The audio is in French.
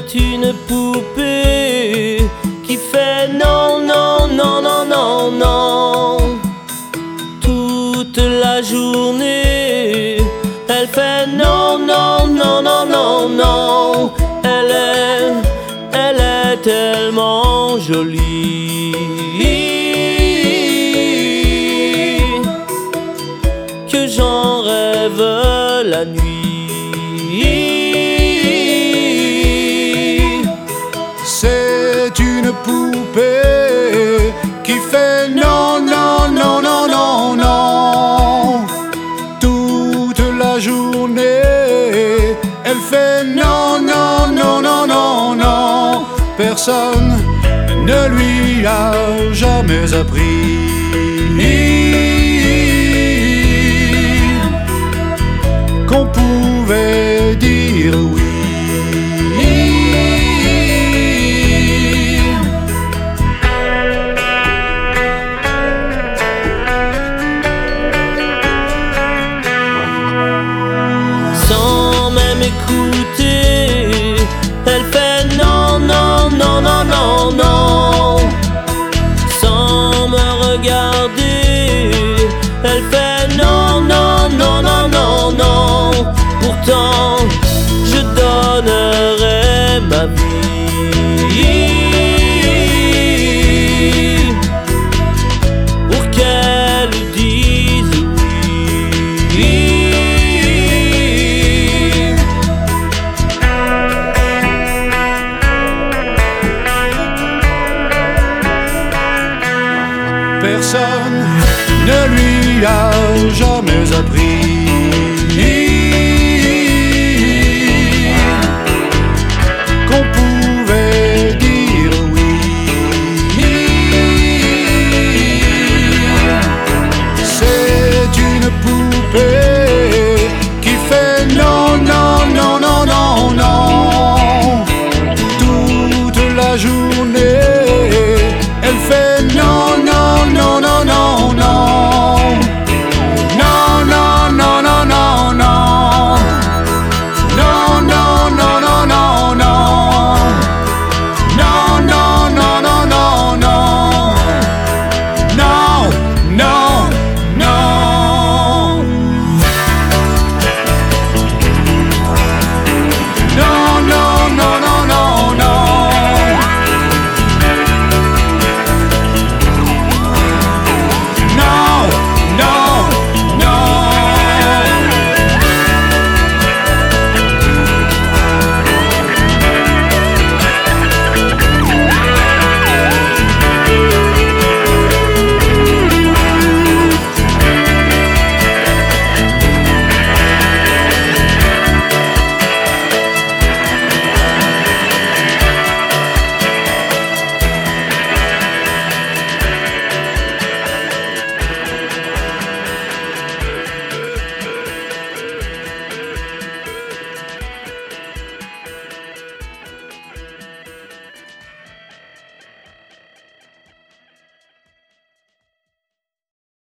C'est une poupée qui fait non, non, non, non, non, non. Toute la journée, elle fait non, non, non, non, non, non. Elle est tellement jolie que j'en rêve la nuit. C'est une poupée qui fait non, non, non, non, non, non. Toute la journée, elle fait non, non, non, non, non, non. Personne ne lui a jamais appris qu'on pouvait dire oui. Sans même écouter, elle fait non, non, non, non, non, non. Sans me regarder, elle fait non, non, non, non, non, non. Pourtant, je donnerais ma vie pour qu'elle dise oui. Personne ne lui a jamais appris